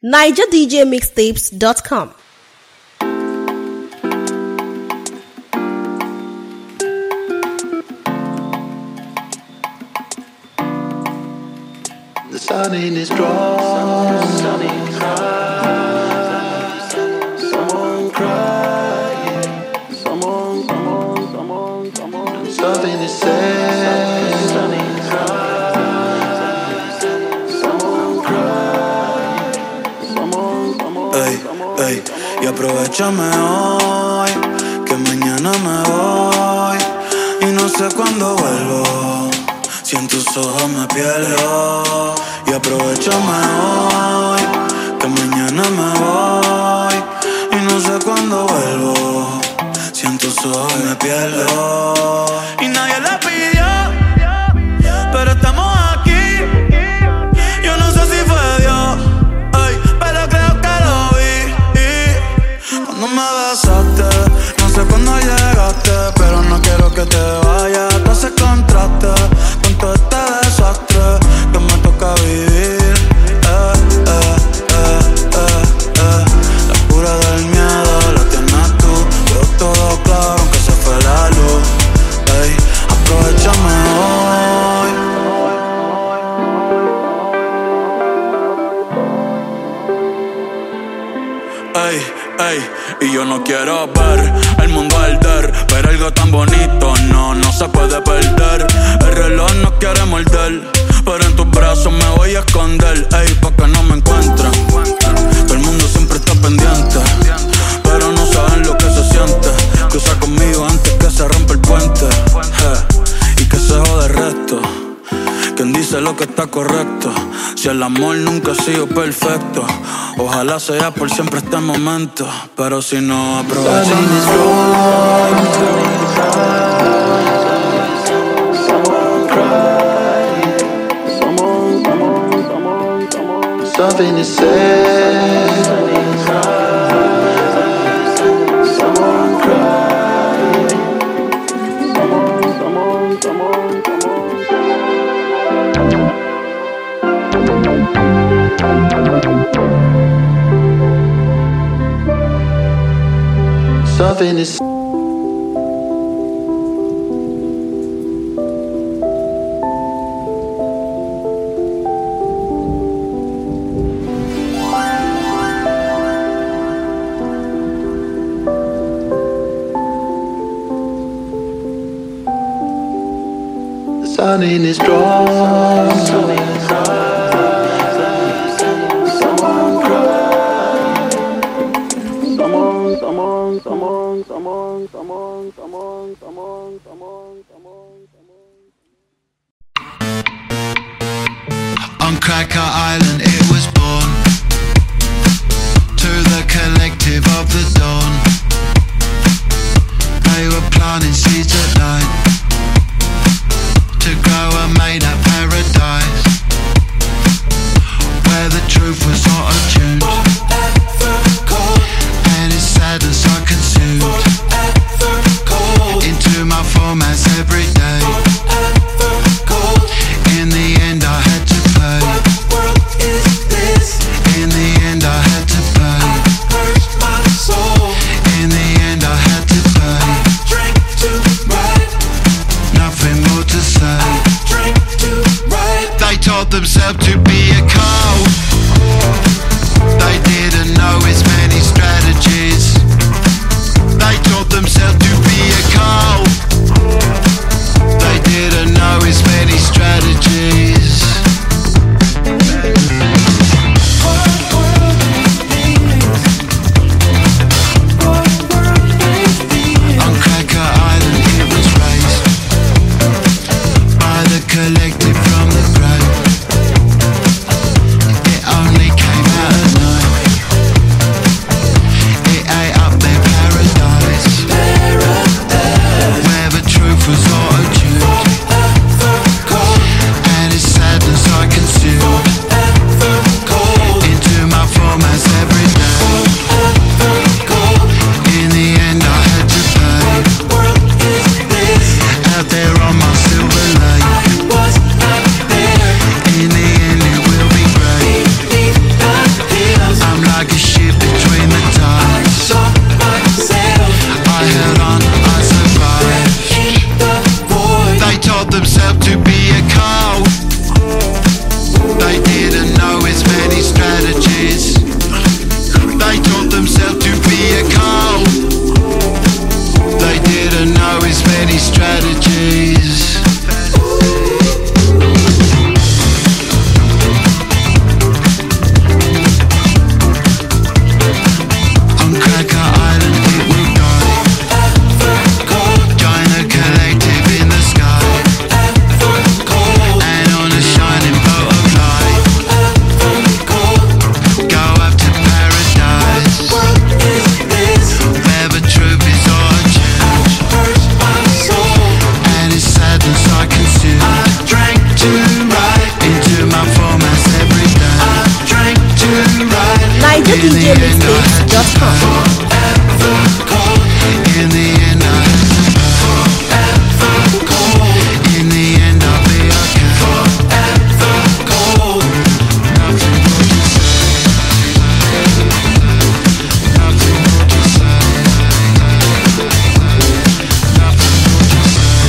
NigerDJMixtapes.com. The sun in is strong. Someone crying. Someone. Something is said. Someone crying. Ey, y aprovechame hoy, que mañana me voy y no sé cuándo vuelvo. Si en tus ojos me pierdo. Y aprovechame hoy, que mañana me voy y no sé cuándo vuelvo. Si en tus ojos me pierdo. Y nadie la pidió, pero estamos aquí. Yo no sé si fue Dios, pero creo que lo vi. Cuando me besaste, no sé cuándo llegaste, pero no quiero que te vayas. Tú haces contraste con todo este desastre que me toca vivir. La cura del miedo la tienes tú. Veo todo claro aunque se fue la luz. Aprovechame hoy. Y yo no quiero ver el mundo arder, pero algo tan bonito no se puede perder. El reloj no quiere morder, pero en tus brazos me voy a esconder. Pa' que no me encuentren. Todo el mundo siempre está pendiente, pero no saben lo que se siente. Cruza conmigo antes que se rompa el puente, y que se jode el resto. ¿Quién dice lo que está correcto? Si el amor nunca ha sido perfecto, ojalá sea por siempre este momento. Pero si no, aprovechamos. Something is said. Someone crying. Something is. The sun in is strong. On Cracker Island it was born, to the collective of the dawn. They were planting seeds at night to grow a made up paradise, where the truth was auto-tuned and its sadness I consumed into my formats every day. In the end I had to pay. www.djmixtapes.com. In the end, in the end, I'll be okay. Forever gold. Nothing more to say. Nothing more to say. Nothing more to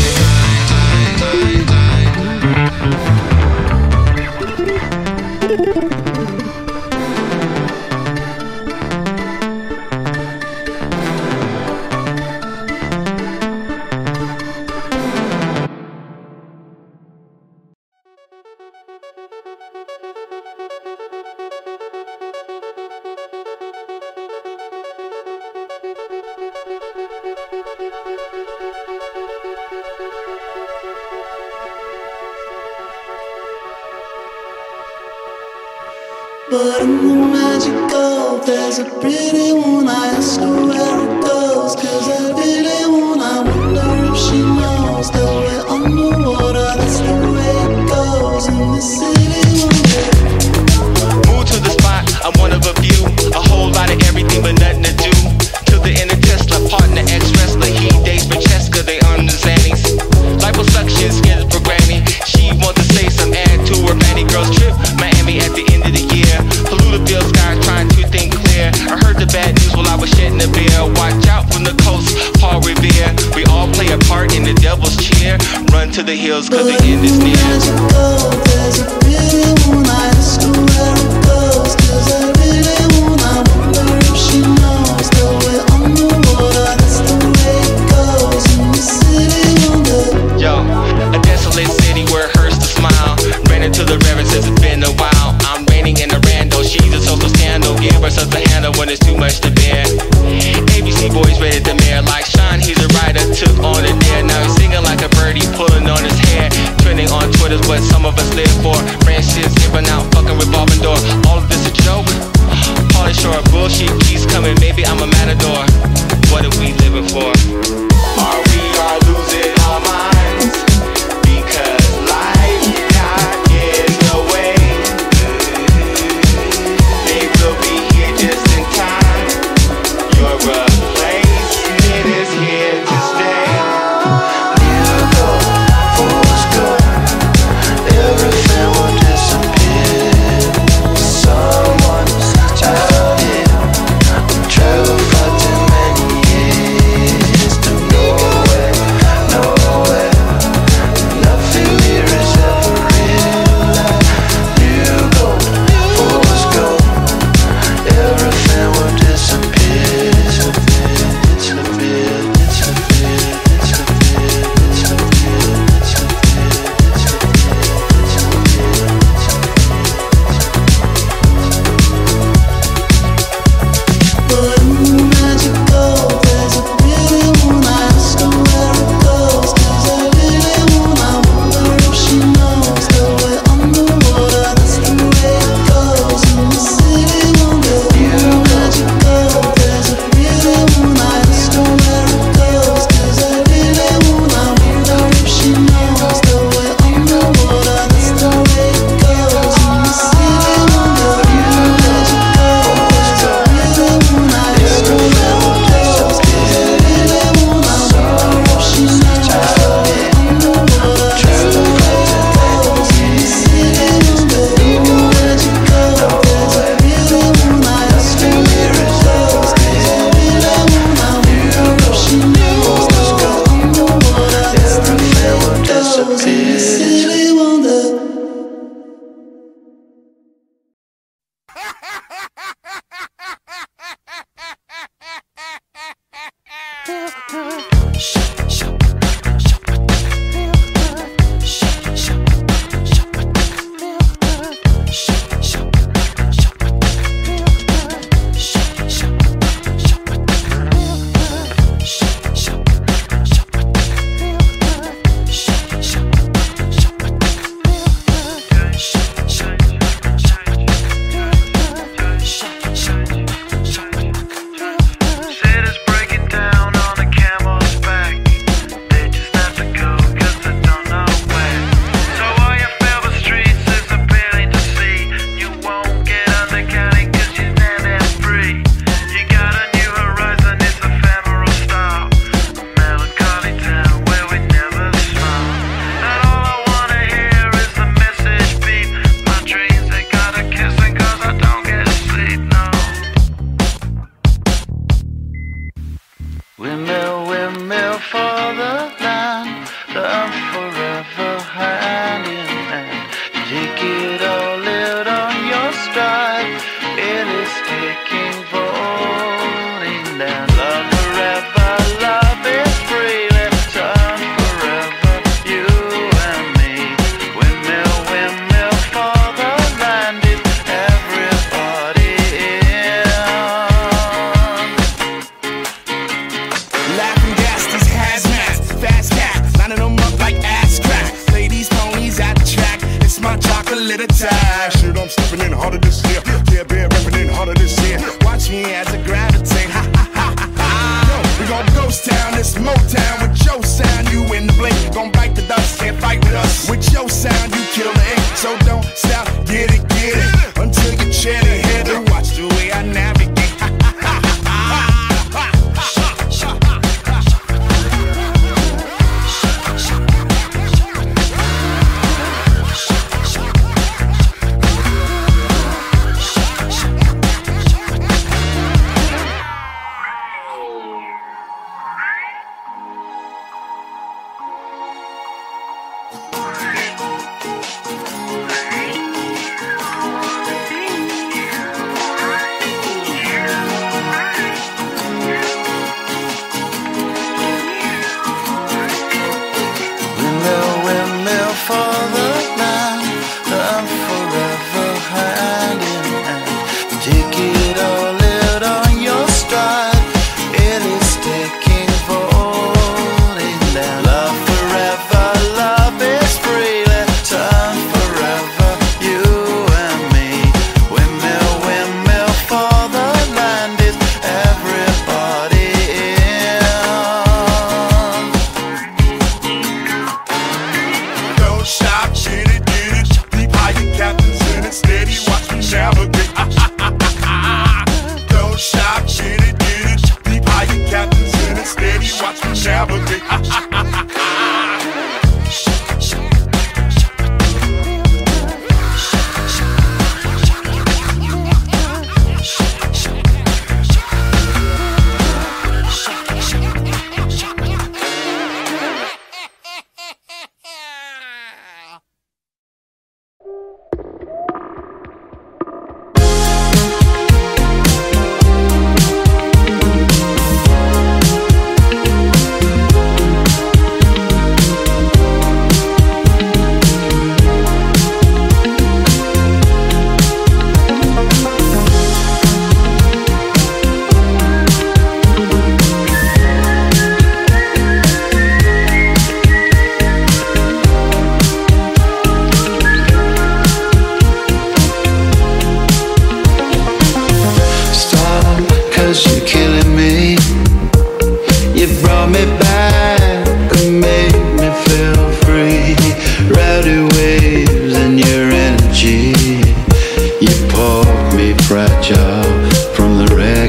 But in the magical, there's a pretty one. I ask her where it goes, 'cause I really want. I wonder if she knows that we're underwater. That's the way it goes in the city one day. Move to the spot, I'm one of a few. A whole lot of everything but nothing to do. Till the inner Tesla, partner, ex-wrestler. He dates Francesca, they on the Xannies. Liposuction, skins for granny. She wants to say some add to her Manny girl's trip. Miami at the end of the year. Polluted sky trying to think clear. I heard the bad news while I was shedding a beer. Watch out from the coast, Paul Revere. We all play a part in the devil's cheer. Run to the hills 'cause the end is near. There's a pretty one. I ask her where it goes, 'cause I really want. I wonder if she knows that we're underwater. That's the way it goes in the city one day. Yo, a desolate city where it hurts to smile. Ran into the reverend since it's been a while. I'm reigning in a rando, she's a social scandal. Give her such a handle when it's too much to bear. ABC boys rated the mayor like Sean, he's a writer, took on a dare. Now he's singing like a birdie, pulling on his hair. Trending on Twitter's what some of us live for. Brand shit's giving out, fucking revolving door. All of this a joke? Pauly Shore, bullshit keeps coming, maybe I'm a matador. What are we living for? Are we all losing our minds? Because life got in the way. They will be here just in time. Your replacement is here to stay. You go, fools go. Everything will disappear. Someone's out here. Traveled far too many years to nowhere, nowhere. Nothing here is ever real. You go, fools go. Everything will disappear. Disappear, disappear, disappear, disappear, disappear, But in the magical, there's a pretty one. I ask her where it goes, 'cause I really want. I wonder if she knows that we're underwater. That's the way it goes in the city one day. In the magical, there's a pretty one. I ask her where it goes, 'cause I really want. I wonder if she knows that we're underwater. That's the way it goes in the city one day. In the magical, there's a pretty one. I ask her where it goes, 'cause I really want. I wonder if she knows that we're underwater. That's the way it goes in the city one day. In the magical, there's a pretty one. I ask her where it goes, 'cause I really want. I wonder if she knows that we're underwater. That's the way it goes in the city one day. Said it's breaking down on a camel's back.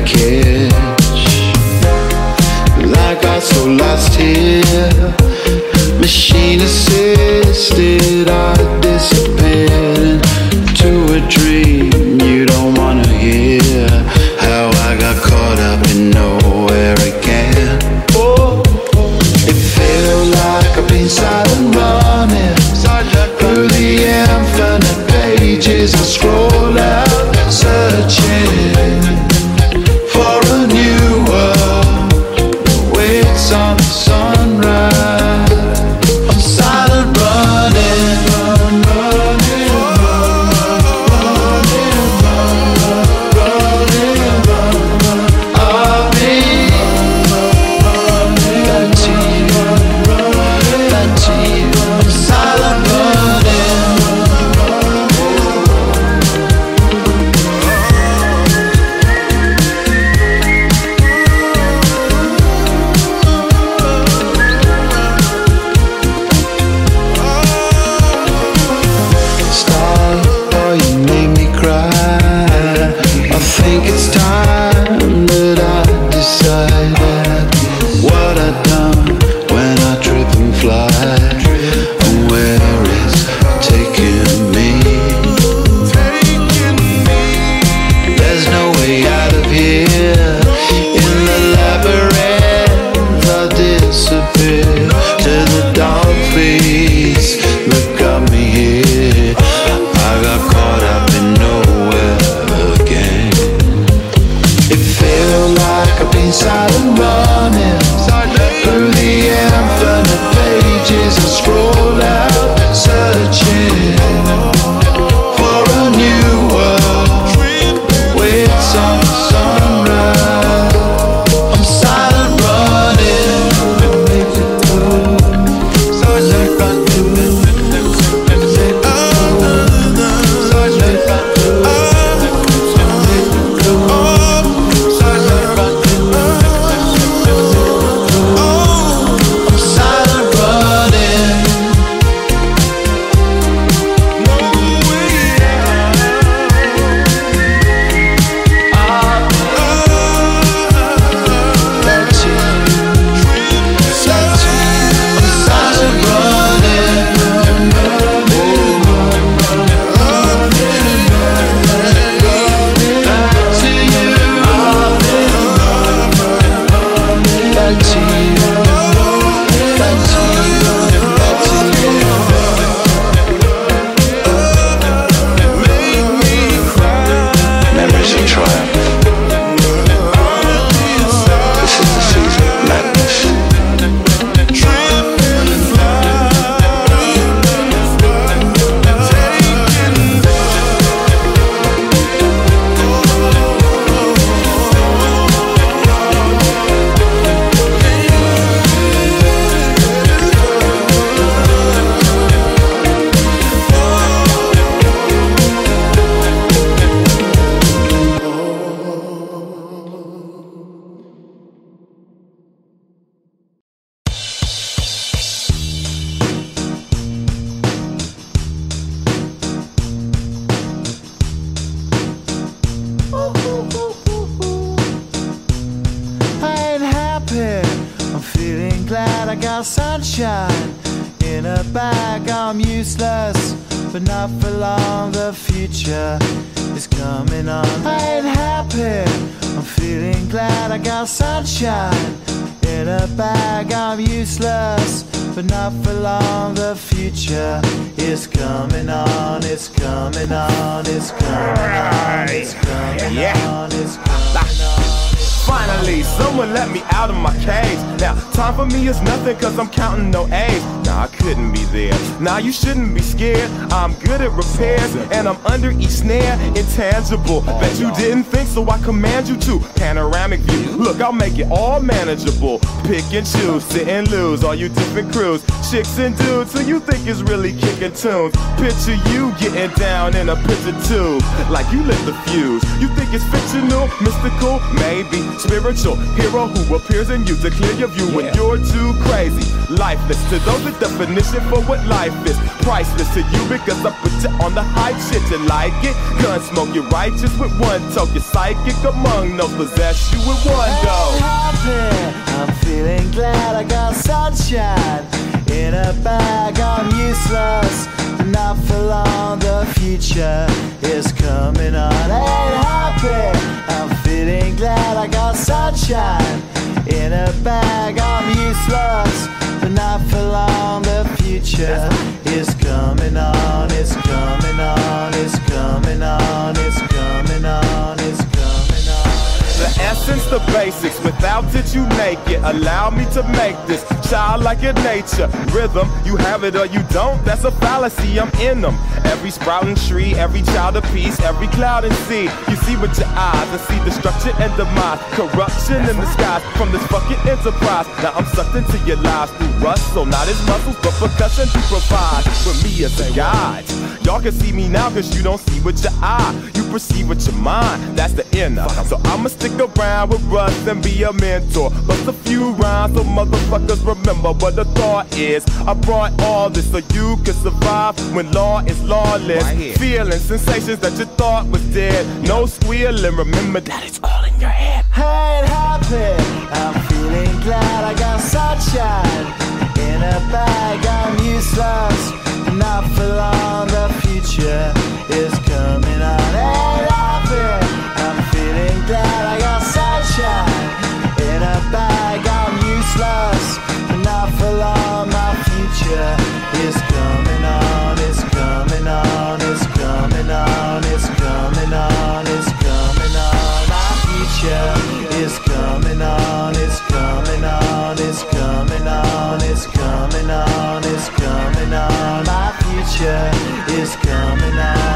catch. I got so lost here. Machine assisted, I disappeared into a dream you don't wanna hear. How I got caught up in nowhere again. Oh, it felt like I've been silent running through the infinite pages. I scroll out searching for a new world. Waits on the sunrise. I'm silent running, running, I'll be back to you, back to you. I'm silent running. Silent running through the infinite pages. I scroll out searching for a new world. Waits on the sunrise. I'm silent running. Silent running. Sunshine in a bag, I'm useless, but not for long. The future is coming on. I ain't happy, I'm feeling glad. I got sunshine in a bag, I'm useless, but not for long. The future is coming on, it's coming on, it's coming on, it's coming on, it's coming on. Finally, someone let me out of my cage. Now, time for me is nothing cause I'm counting no A's. Nah, I couldn't be there. Nah, you shouldn't be scared. I'm good at repairs and I'm under each snare. Intangible, bet you didn't think, so I command you to. Panoramic view, look, I'll make it all manageable. Pick and choose, sit and lose, all you different crews. Chicks and dudes who you think is really kicking tunes. Picture you getting down in a picture tube, like you lit the fuse. You think it's fictional, mystical, maybe spiritual hero who appears in you to clear your view when you're too crazy, lifeless. To those that definition for what life is. Priceless to you because I put you on the hype shit. You like it? Gun smoke, you're righteous with one toke. You're psychic among no possess you with one go. I'm feeling glad I got sunshine in a bag. I'm useless, but not for long. The future is coming on. Ain't happy. I'm feeling glad I got sunshine in a bag. I'm useless, but not for long. The future is coming on. It's coming on. It's coming on. It's coming on. It's coming on. The essence, the basics, without it you make it. Allow me to make this childlike in nature. Rhythm, you have it or you don't, that's a fallacy, I'm in them. Every sprouting tree, every child of peace, every cloud and sea. You see with your eyes and see destruction and demise. Corruption in the skies from this fucking enterprise. Now I'm sucked into your lives through rust, so not as muscles but percussion to provide with me as a guide. Y'all can see me now cause you don't see with your eye. You perceive with your mind, that's the inner. So I'ma stick around with Russ and be a mentor. Bust a few rhymes so motherfuckers remember what the thought is. I brought all this so you can survive when law is lawless. Right. Feeling sensations that you thought was dead. No squealing, remember that it's all in your head. I ain't happy. I'm feeling glad I got sunshine in a bag. I'm useless, not for long. The future is coming on. Ain't happy. I'm feeling glad I got sunshine in a bag. I'm useless, not for long. My future is coming on. It's coming on. It's coming on. It's coming on. It's coming on. My future is coming on. It's coming on. It's coming on. It's coming on. It's coming on. My future is coming on.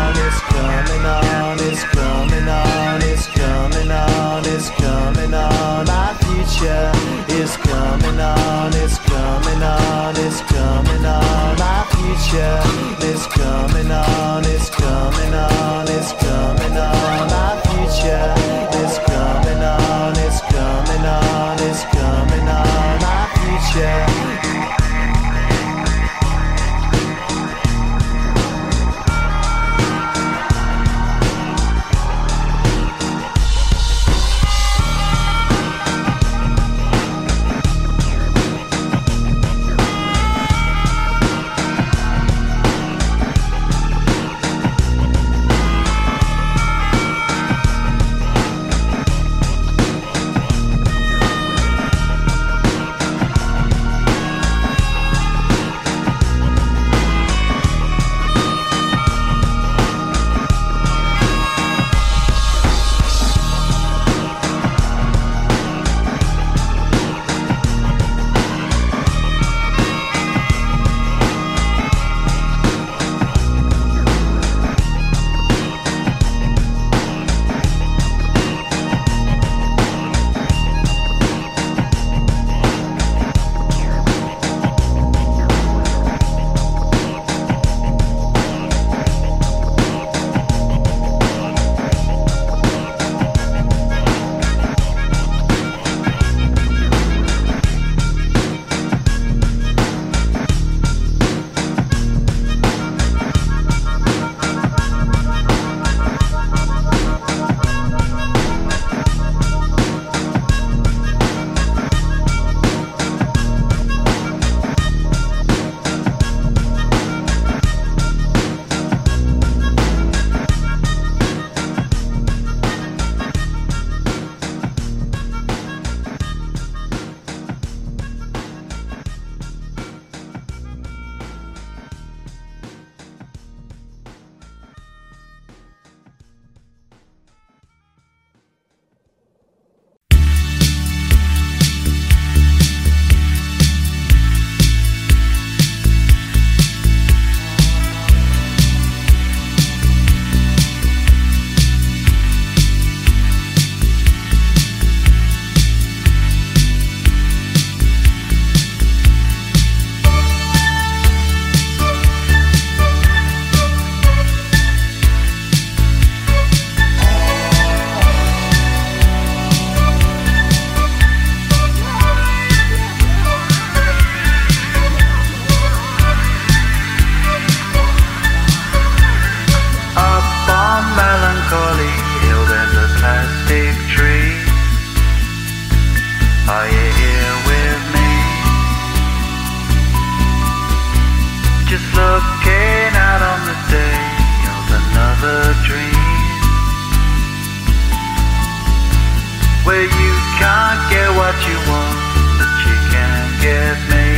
where you can't get what you want, but you can get me.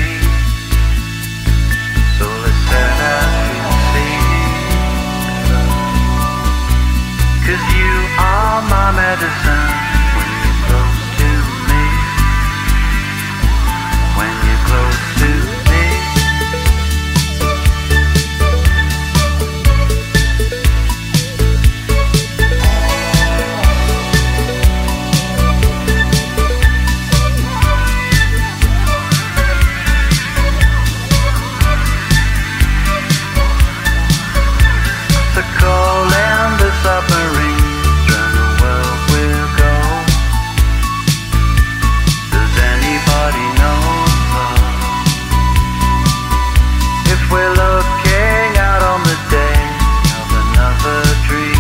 So let's set out and see. 'Cause you are my medicine when you're close to me. When you're close to me. Calling the submarines round the world we'll go. Does anybody know if we're looking out on the day of another dream?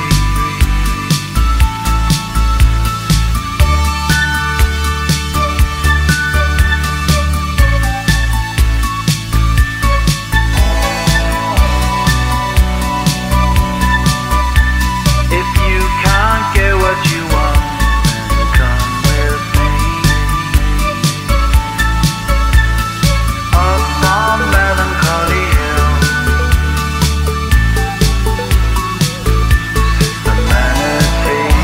What you want, then come with me. Up on Melancholy Hill, the manatee,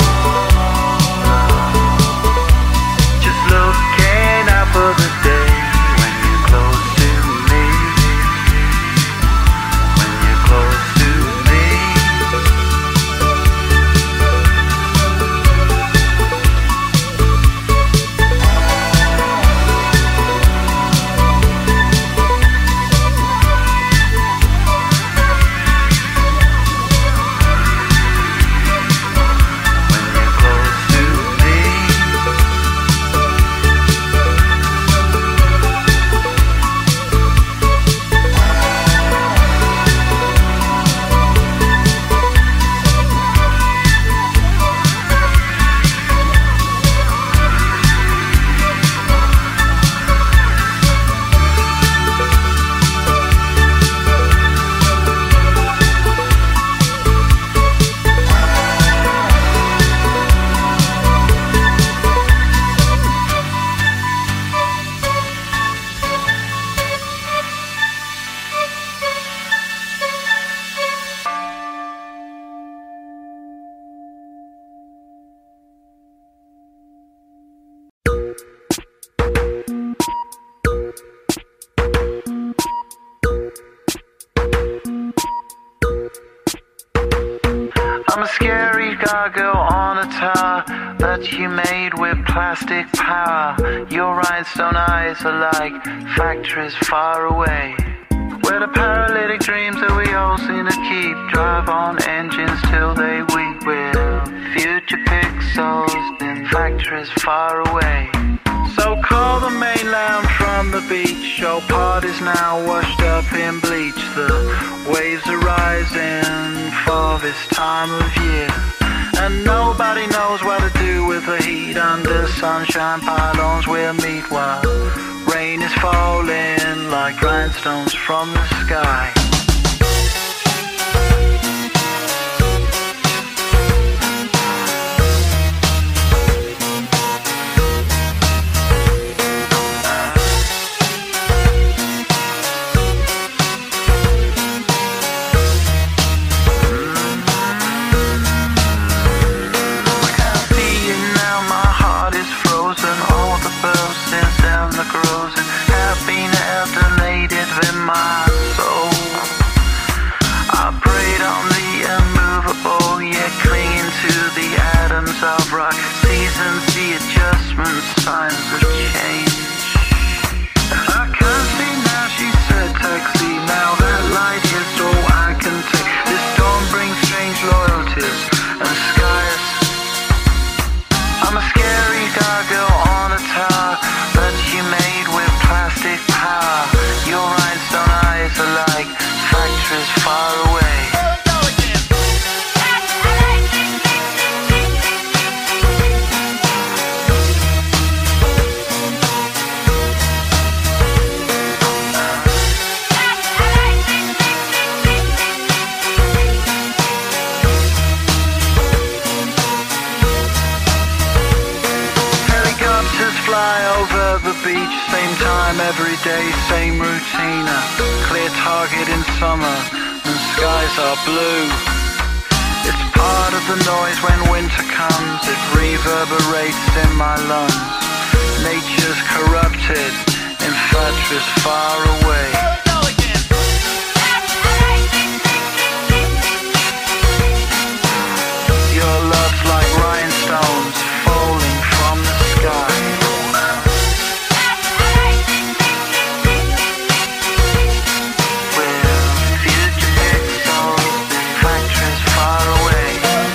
just looking out for the day when you're close to me. When you're close to me. I'm a scary gargoyle on a tower that you made with plastic power. Your rhinestone eyes are like factories far away, where the paralytic dreams that we all seem to keep drive on engines till they weep. With future pixels in factories far away. So call the mainland from the beach. Your party's now washed up in bleach. The waves are rising for this time of year, and nobody knows what to do with the heat. Under sunshine pylons we'll meet while rain is falling like rhinestones from the sky. Of rock, seasons, the adjustments, signs of change. I can't see now, she said taxi. Now that light is all I can take. This storm brings strange loyalties and skies. I'm a scary gargoyle on a tower that you made with plastic power. Your rhinestone eyes are like factories far away. fly over the beach, same time every day, same routine. A clear target in summer and skies are blue. It's part of the noise when winter comes, it reverberates in my lungs. Nature's corrupted, infatuous far away. Your love's like rhinestones falling from the sky. We're future pixels, factories far away.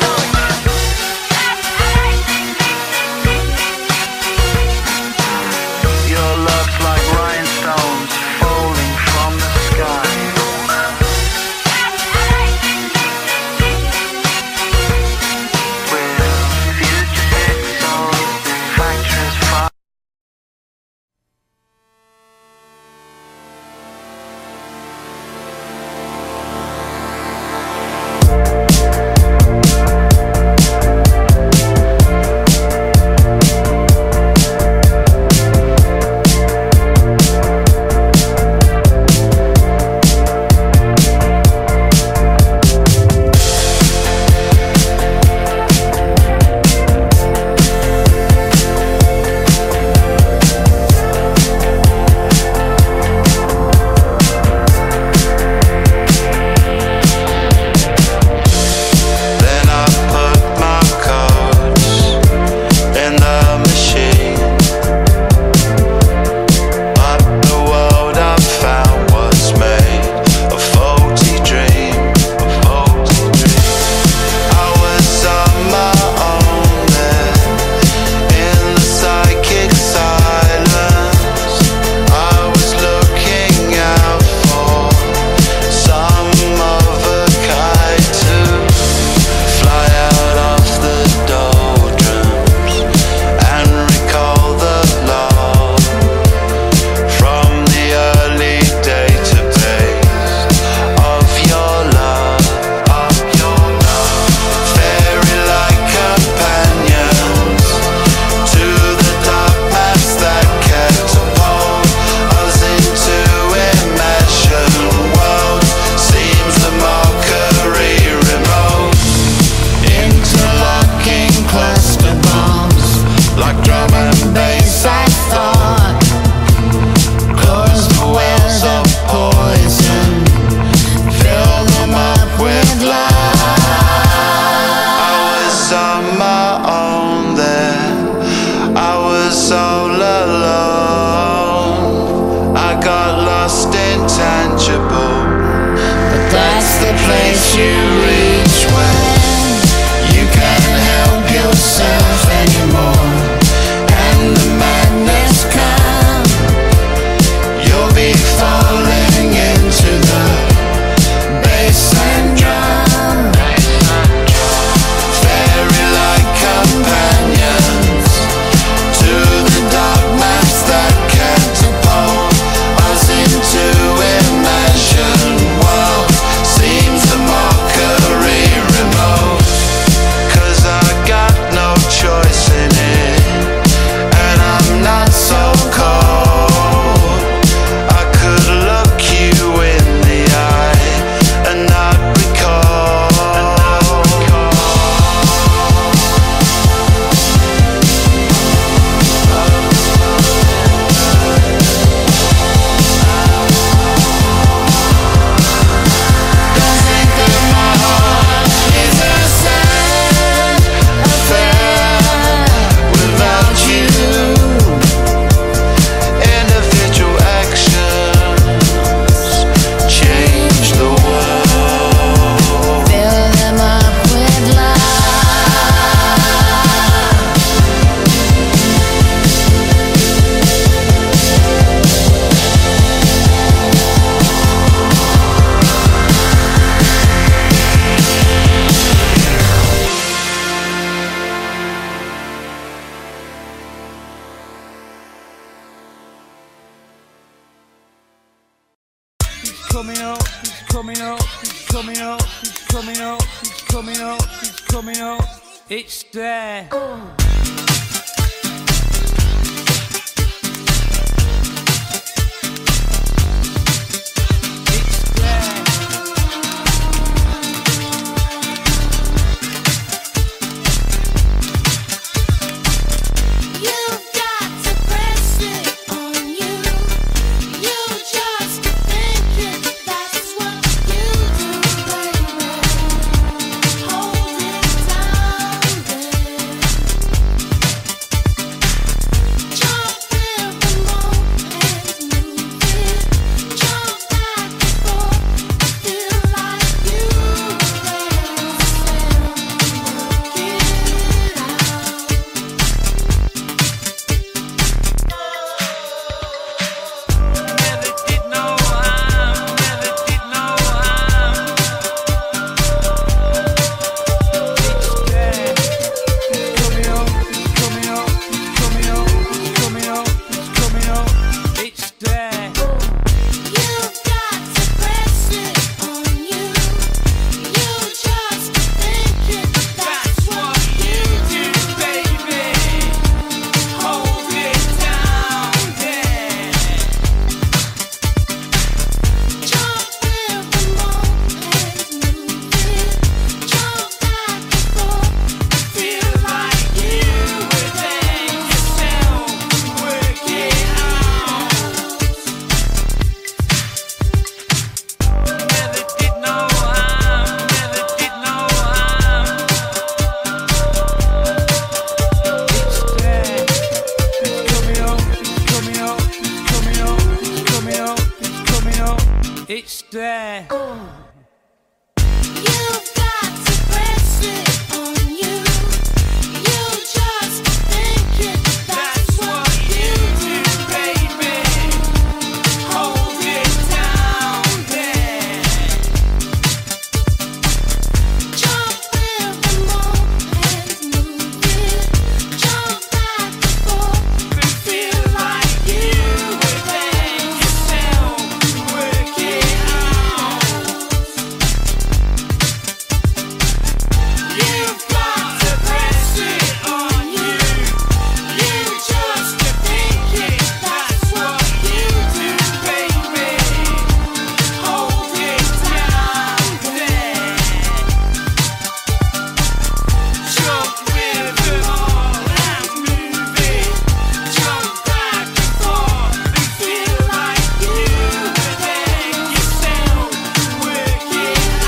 Your love's like rhinestones falling from the sky. coming up, he's coming up, he's coming up, he's coming up, he's coming up, he's coming up. It's there. say. You've got to press it on you. You just think it. That's what you do, baby. Hold it down there. Jump with the moment, move it. Jump back and forth, Feel like you within yourself. Work it out. You've got to press it on you. You just think it. That's what you do, baby. Hold it down there. Jump with them all and move it. Jump back and forth and feel like you within yourself. Work it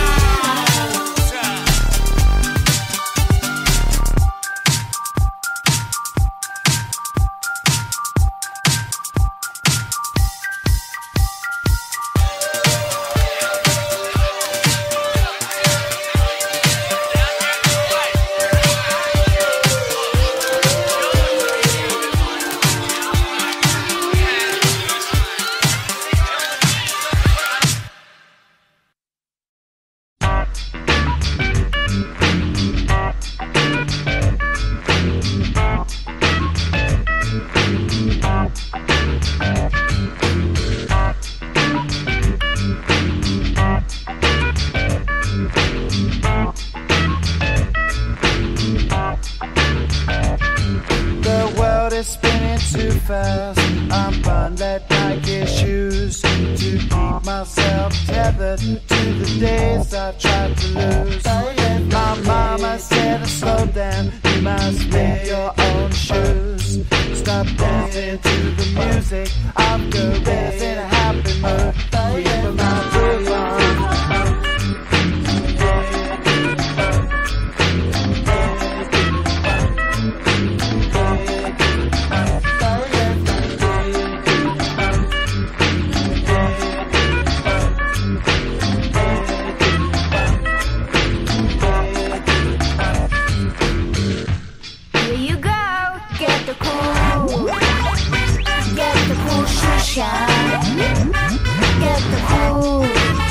The world is spinning too fast. I'm bundled like shoes to keep myself tethered to the days I tried to lose. My mama said to slow down, you must make your own shoes. Stop dancing to the music of gorillas in a happy mood. Keep my groove on. Here you go, get the cool shoe shine. Get the cool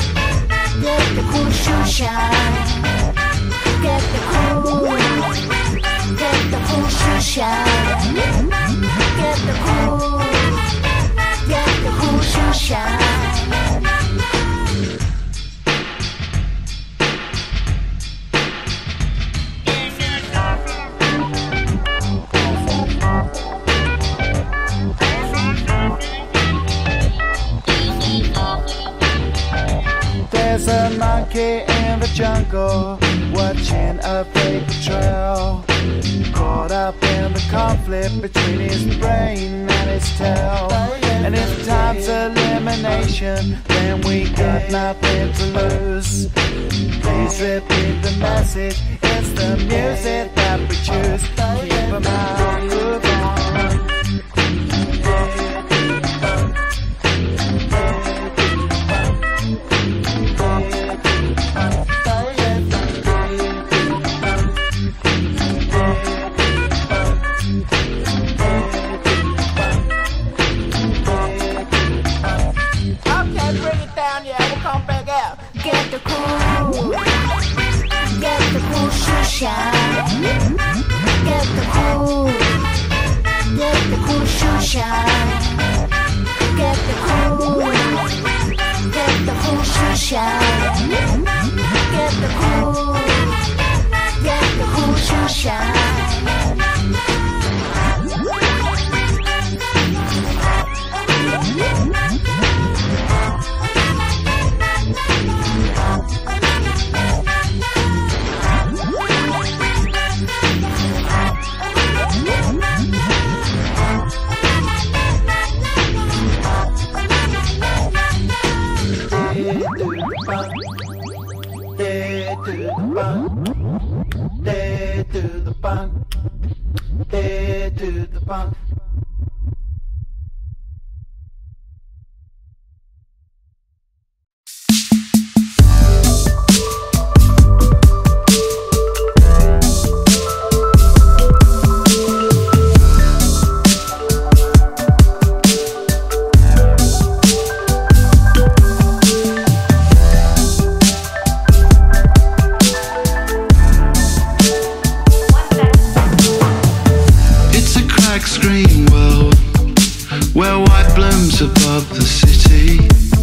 shoe shine. Get the cool shoe shine. Get the cool shoe shine. There's a monkey in the jungle watching a paper trail. Caught up in the conflict between his brain and his tail. And if time's elimination, then we got nothing to lose. Please repeat the message, it's the music that we choose. Keep 'em out, move on. Okay, bring it down, yeah, we'll come back out. Get the cool shoe shine. Get the cool shoe shine. Get the cool shoe shine. Get the cool shoe shine. To the punk. black screen world where white blooms above the city.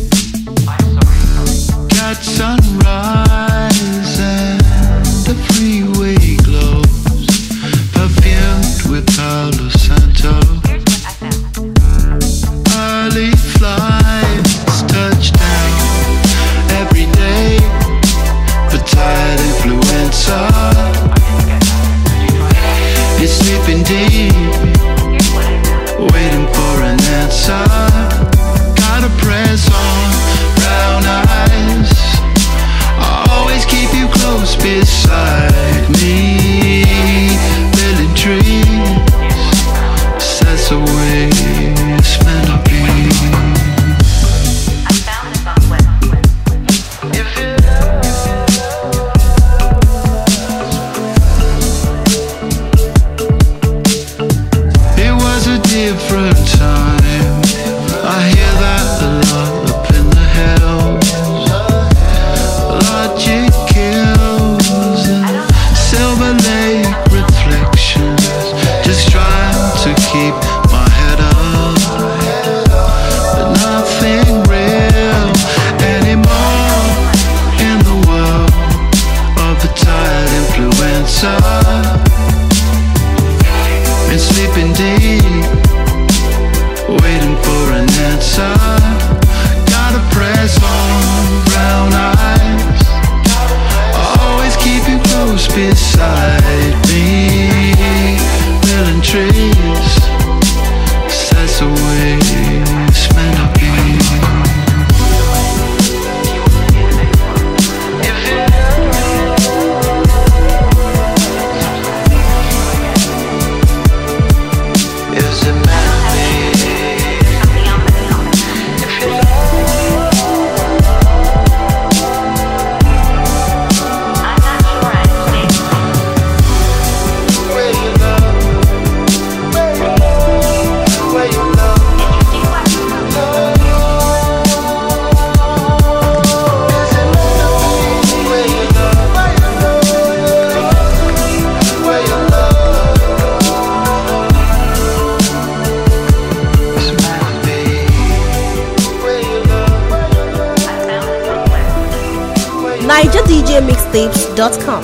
Got sunrise and the freeway glows, perfumed with Palo Santo. Early flights touch down every day for tired influenza. It's sleeping deep, waiting for an answer. Got a press on, brown eyes. I always keep you close beside me. Building trees, that's the way it's meant to be. It was a different time. I hear that a lot up in the hills. Logic kills and Silver Lake reflections. Just trying to keep my head up, but nothing real anymore in the world of the tired influencer. Been sleeping deep, waiting for an answer. Gotta press on, brown eyes. I always keep you close beside me. Building trees, 'cause that's the way it's meant to be. Is it meant to be? Where you love? Where you love? Where you love? Is it meant to be? Where you love? Where you love? It's meant to be. Where you love? NigerDJMixtapes.com.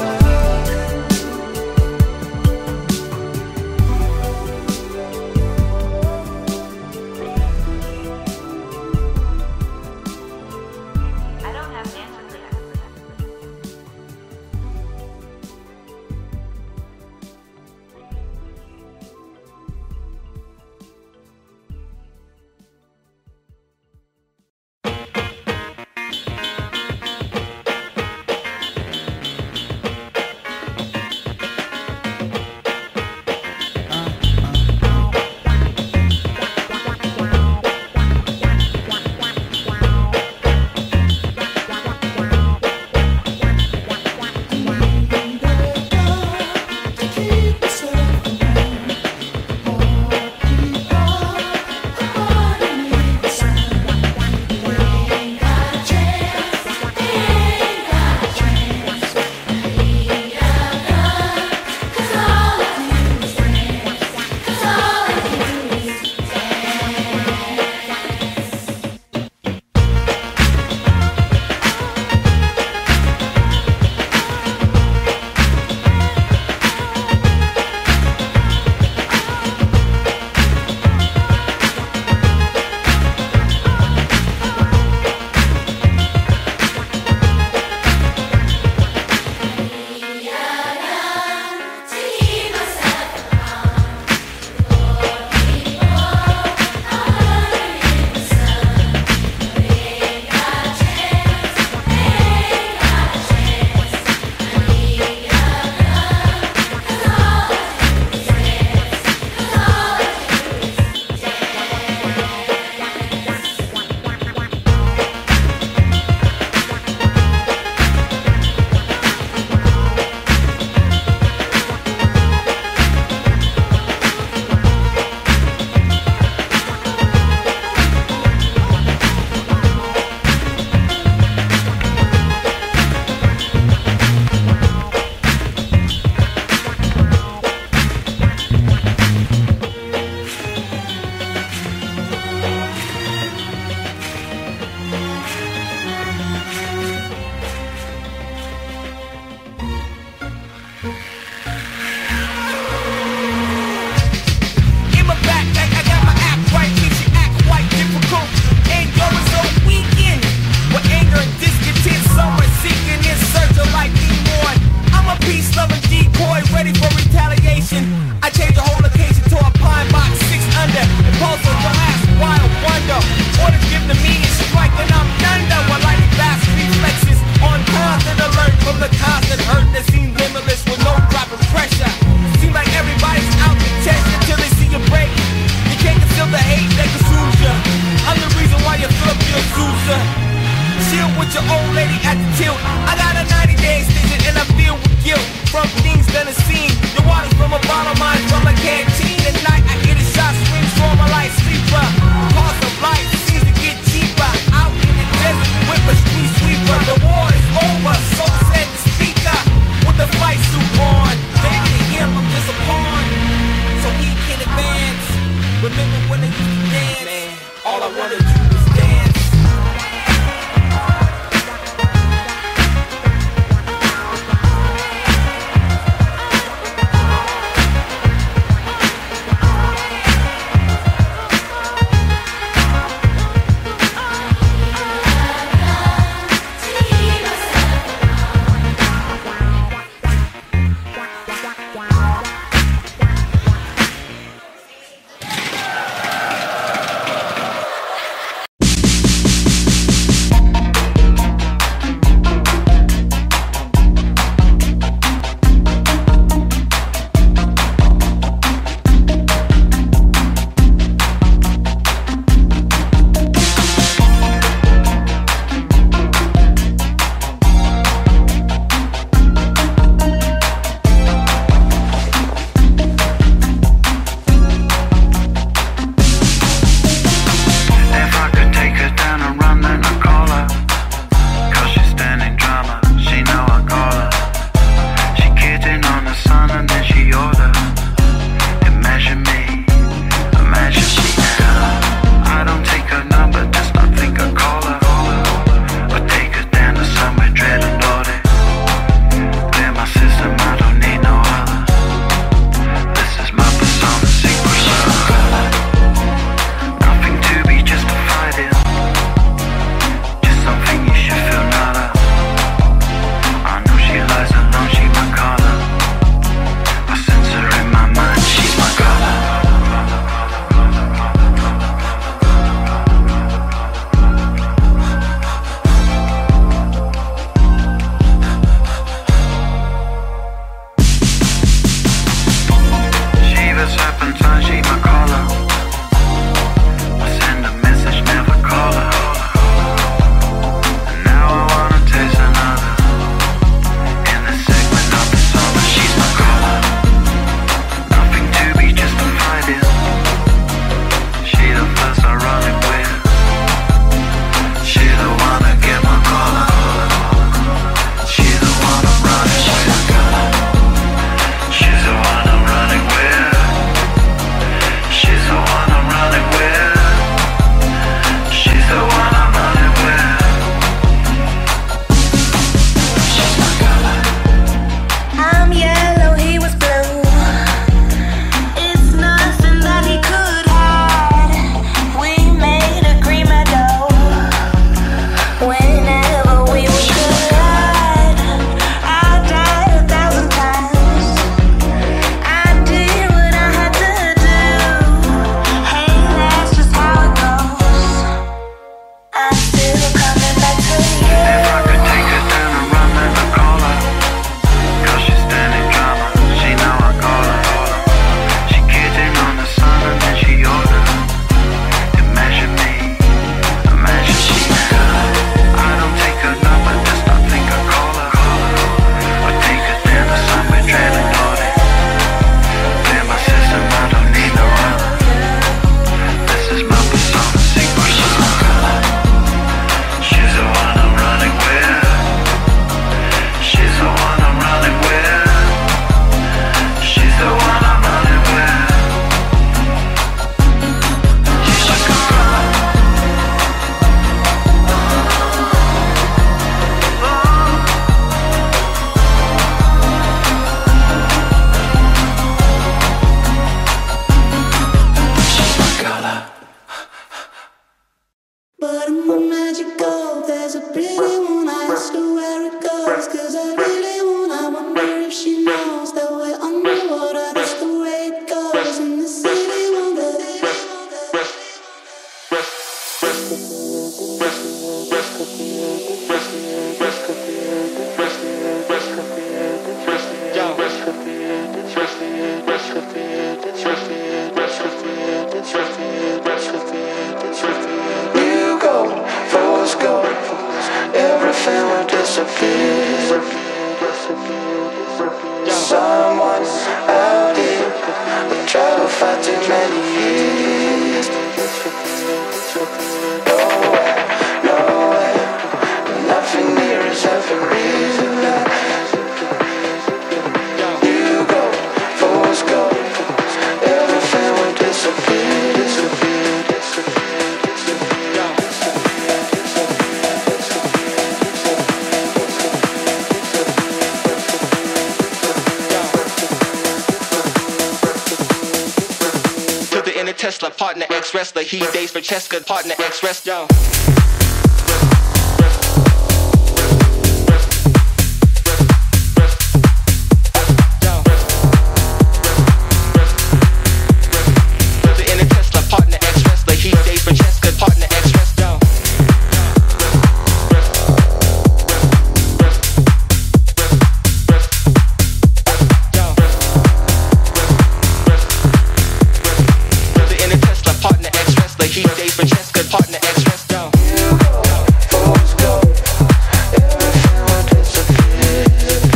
wanna do this dance. in a Tesla, partner ex-wrestler. He dates Francesca, partner ex-wrestler. In a Tesla, partner ex-wrestler. He dates Francesca, partner ex-wrestler. He dates Francesca, partner ex-wrestler. Fools go, everything will disappear.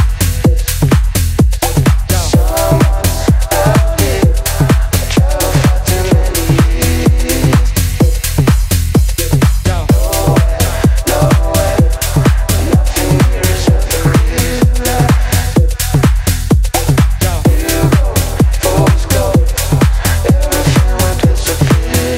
Someone's out here, travel far too many years. Nowhere, nothing here is ever real. Fools go, everything will disappear.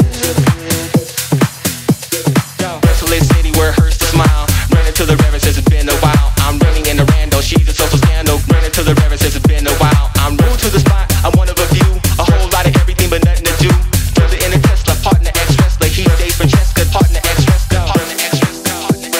City where hurts the smile. Ran into the reverend, says it's been a while. I'm running in the rando, she's a social scandal. Ran into the reverend, says it's been a while. I'm rude to the spot, I'm one of a few. A whole lot of everything but nothing to do. Further in a Tesla, partner ex-wrestler. He dates Francesca, partner ex-wrestler. Partner ex-wrestler.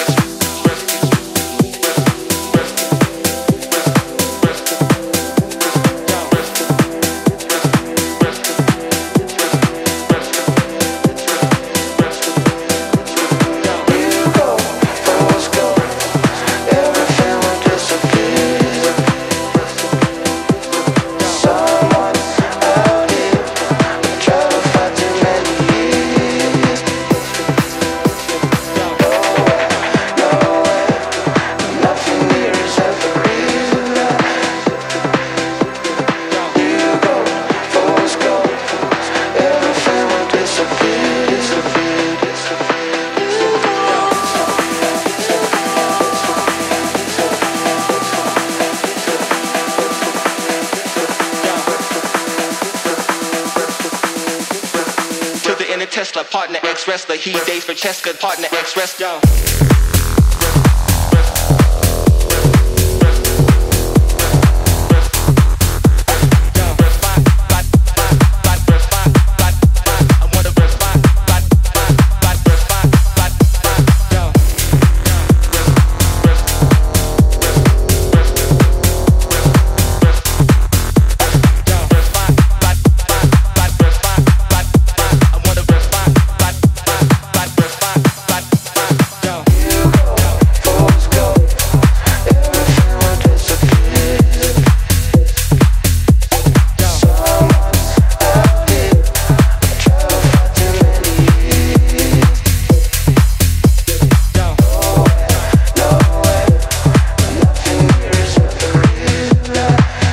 Fools go, everything will disappear. Someone's out here, travel far too many years. Nowhere, nothing here is ever real. Fools go, everything will disappear, disappear, disappear. To the inner Tesla, partner ex-wrestler. He dates Francesca, partner ex-wrestler. Fools go, everything will disappear. Someone's out here, travel far too many years. Nowhere, nothing here is ever real.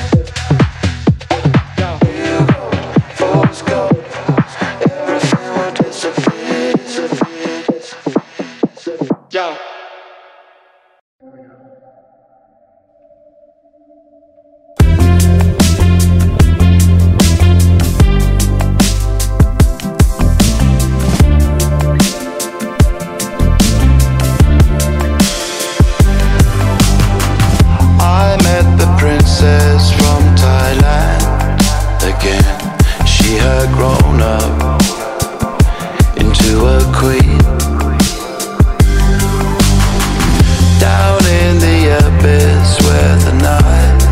Fools go, everything will disappear, disappear, disappear. Yo. I met the princess from Thailand again. She had grown up into a queen. Down in the abyss where the night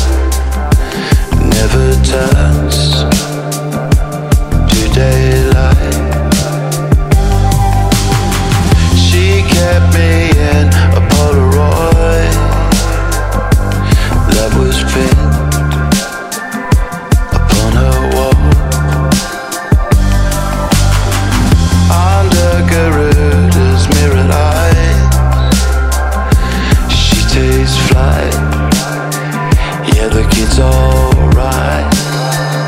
never turns to daylight. She kept me in a Polaroid that was pinned upon her wall. Under Garuda's mirrored eyes, she takes flight. Yeah, the kid's alright.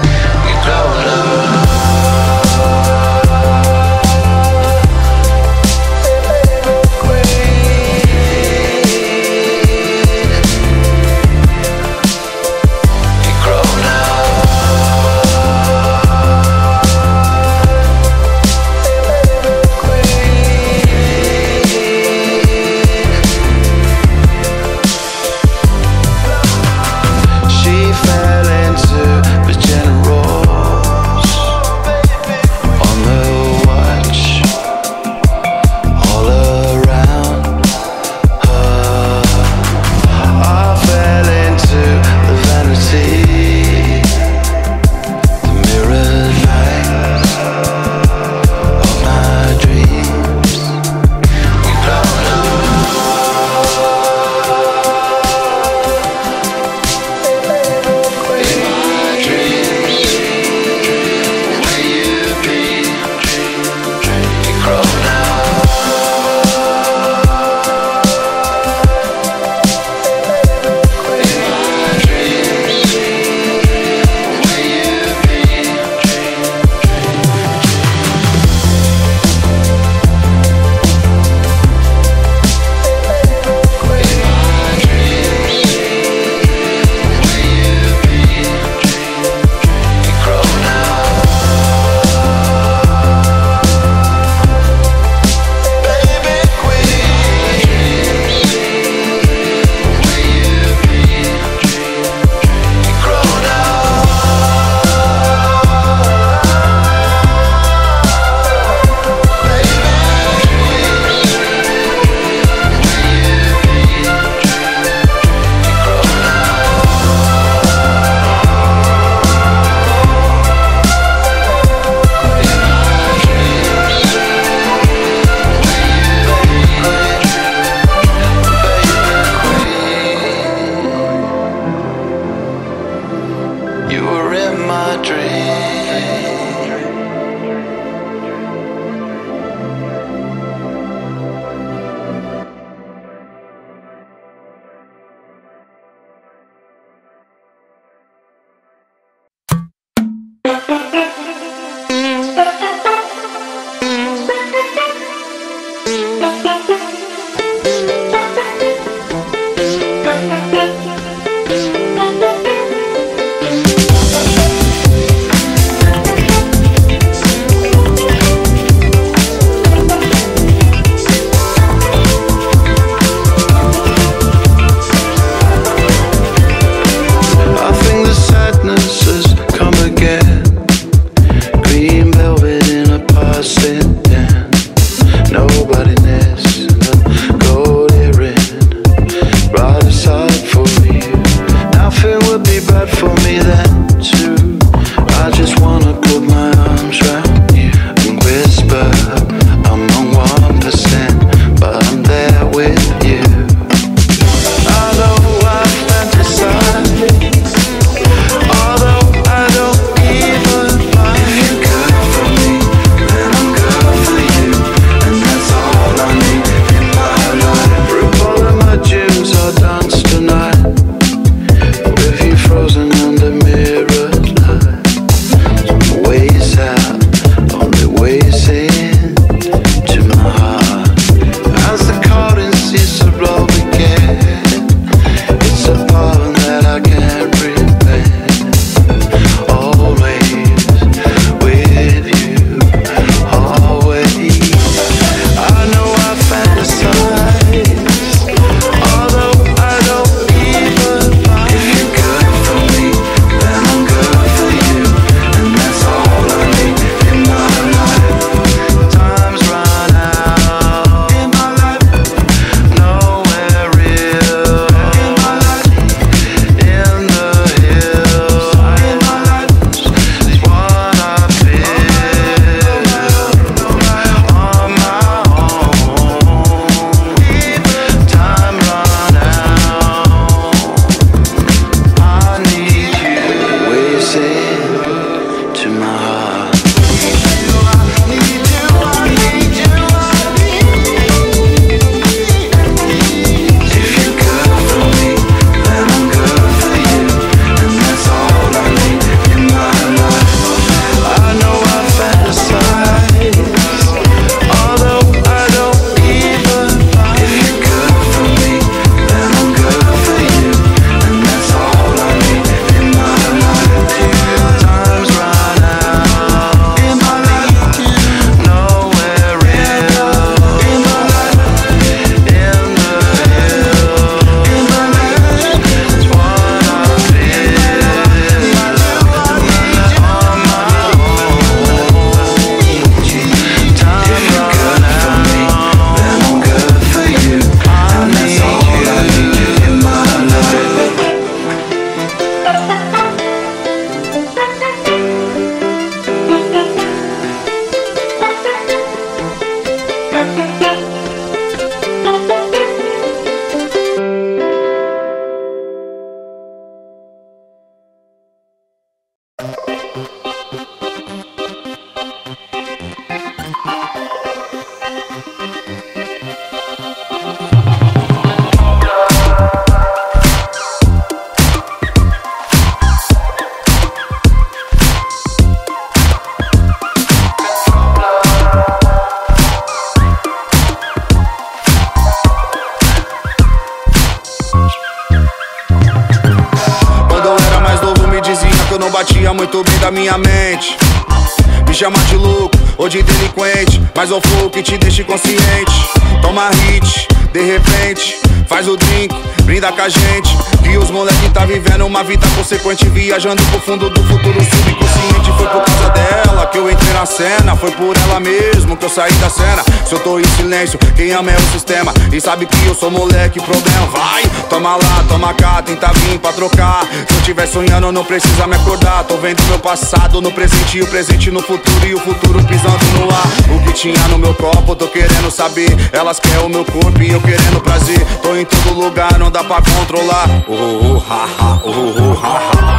minha mente. Me chama de louco ou de delinquente, mas é o flow que te deixa inconsciente. Toma hit, de repente, faz o drink, brinda com a gente. Que os moleque tá vivendo uma vida consequente, viajando pro fundo do futuro subconsciente. Foi por causa dela que eu entrei na cena, foi por ela mesmo que eu saí da cena. Se eu tô em silêncio, quem ama é o sistema, e sabe que eu sou moleque, problema vai. Toma lá, toma cá, tenta vir pra trocar. Se eu tiver sonhando não precisa me acordar. Tô vendo meu passado no presente e o presente no futuro, e o futuro pisando no ar. O que tinha no meu copo, tô querendo saber. Elas querem o meu corpo e eu querendo prazer. Tô em todo lugar, não dá pra controlar. Ha ha, ha ha.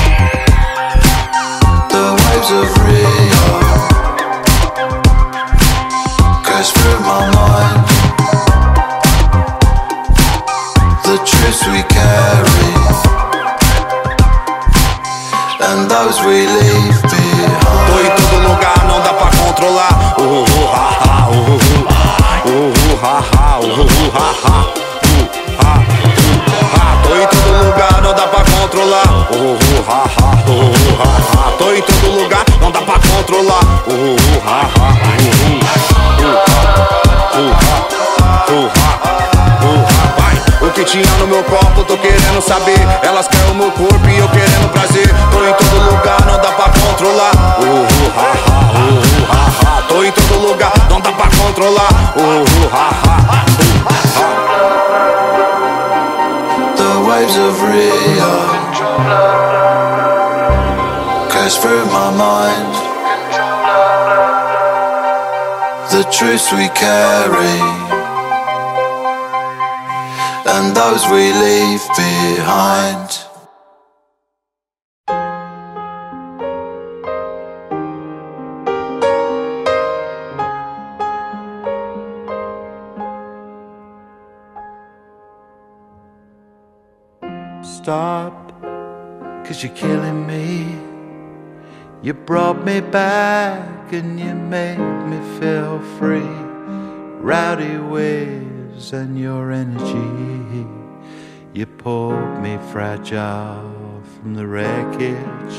The waves of Rio goes through my mind. The truths we carry and those we leave behind. Tô em todo lugar, não dá pra controlar. Ha ha, ha ha, ha ha. Tô em todo lugar, não dá pra controlar. Tô em todo lugar, não dá pra controlar. Vai, o que tinha no meu copo, tô querendo saber. Elas querem o meu corpo e eu querendo prazer. Tô em todo lugar, não dá pra controlar. Tô em todo lugar, não dá pra controlar. The waves of Rio goes through my mind. The truths we carry and those we leave behind. Stop, 'cause you're killing me. You brought me back and you made me feel free. Rowdy waves and your energy, you pulled me fragile from the wreckage.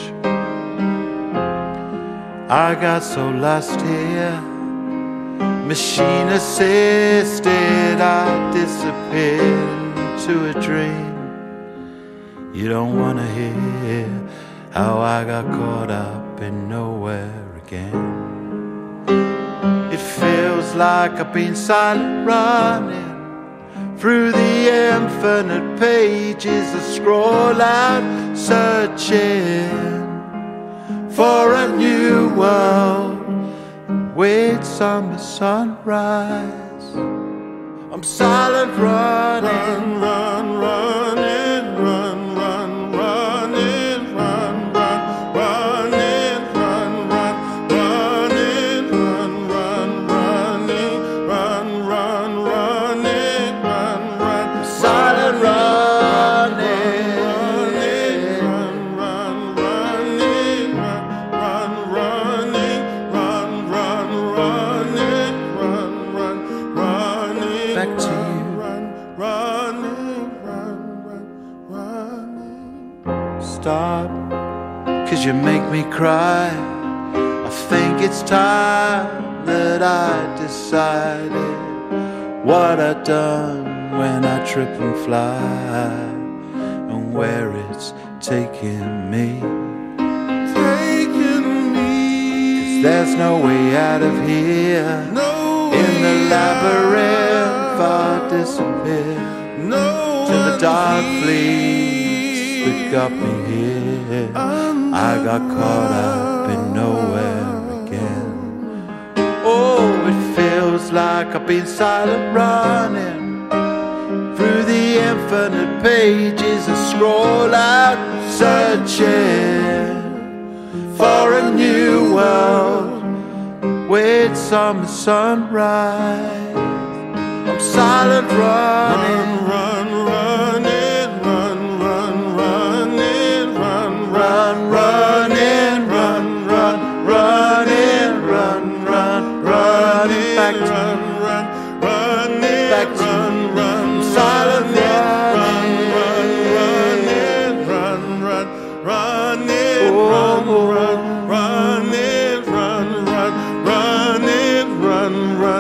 I got so lost here, machine assisted, I disappeared into a dream. You don't wanna hear how I got caught up in nowhere again. It feels like I've been silent running through the infinite pages I scroll out, searching for a new world. Wait, summer sunrise. I'm silent running, running, run. Stop, 'cause you make me cry. I think it's time that I decided what I've done when I trip and fly, and where it's taking me. 'Cause there's no way out of here. In the labyrinth I disappear to the dark fleets that got me here. I got caught up in nowhere again. Oh, it feels like I've been silent running through the infinite pages I scroll out, searching for a new world. Wait, summer sunrise. I'm silent running, running, running, back to back to silent running,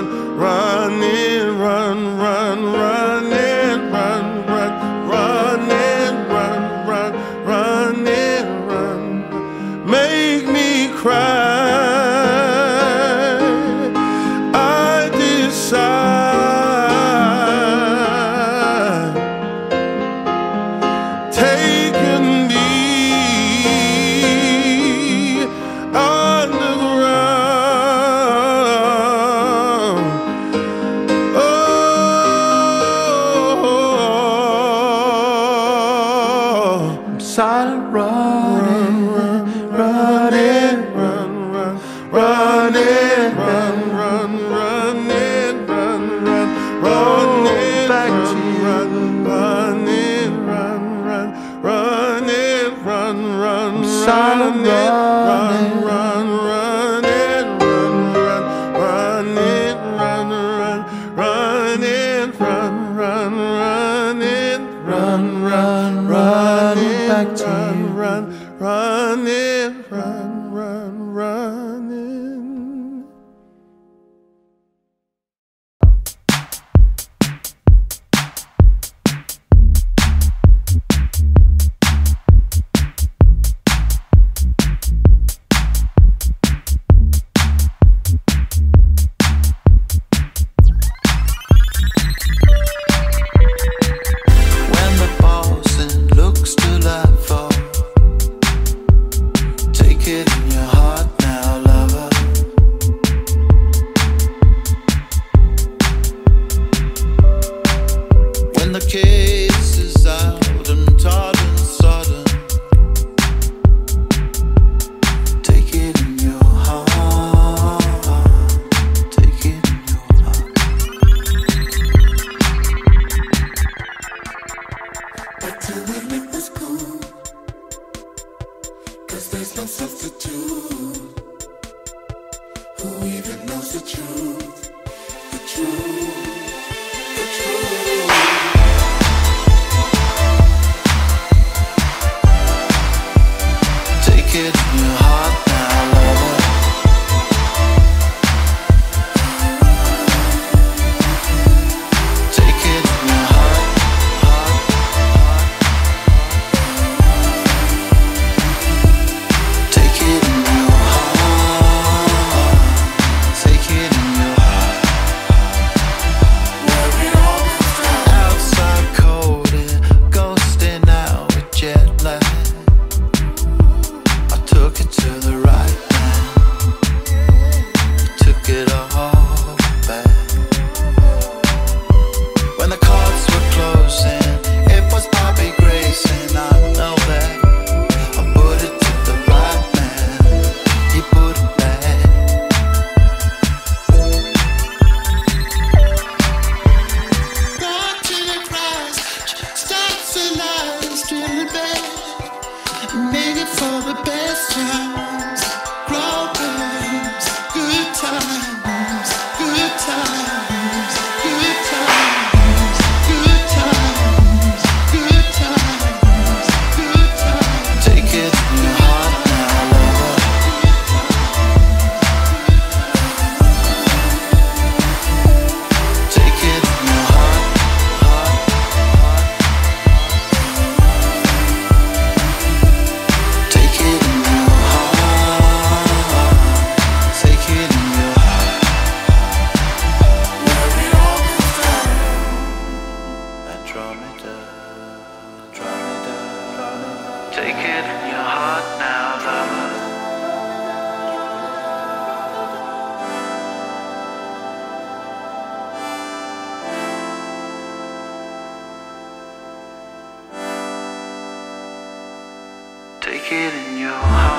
Take it in your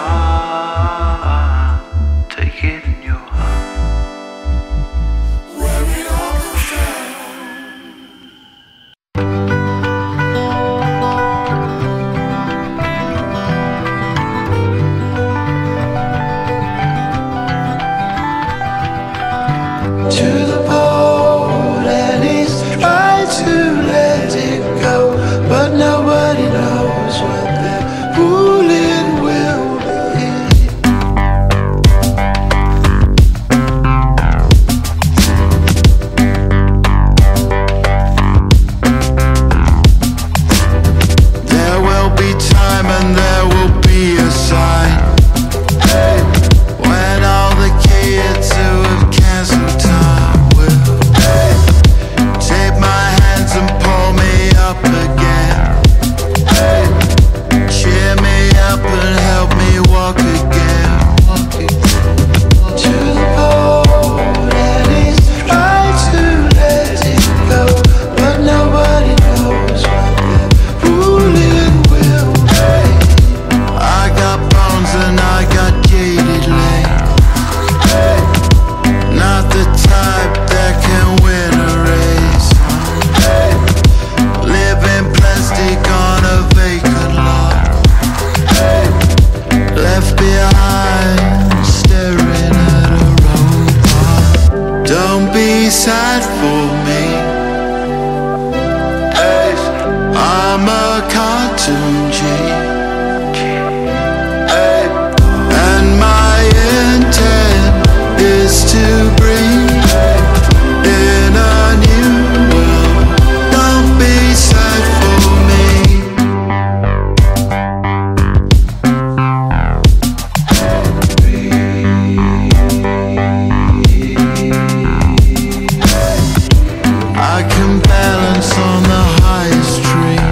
heart. Take it in your heart. Where it all goes down. To the boat and he's trying to let it go, but nobody knows what the pulling will be. sad for me. I'm a cartoon G, and my intent is to breathe in a new world. Don't be sad for me. I can balance on the highest tree.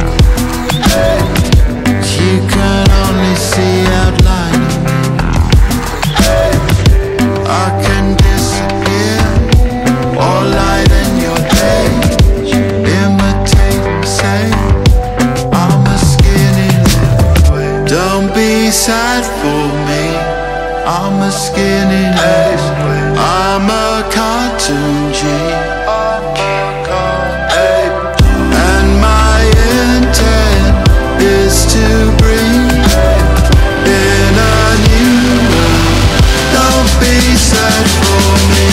You can only see outline of me. I can disappear or lighten your day. Imitate and say I'm a skinny little way. Don't be sad for me. I'm a skinny little way. I'm a cartoon G. And my intent is to breathe in a new world. Don't be sad for me.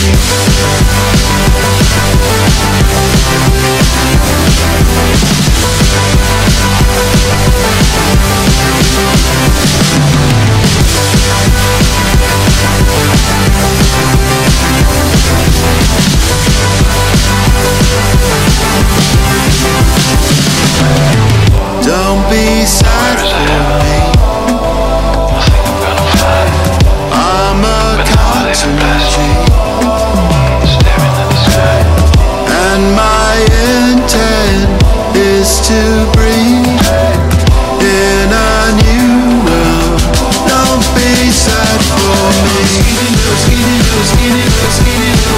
Don't be sad for me. I'm a cartoon G, and my intent is to breathe in a new world. Don't be sad for me. Skinny little, skinny little, skinny little,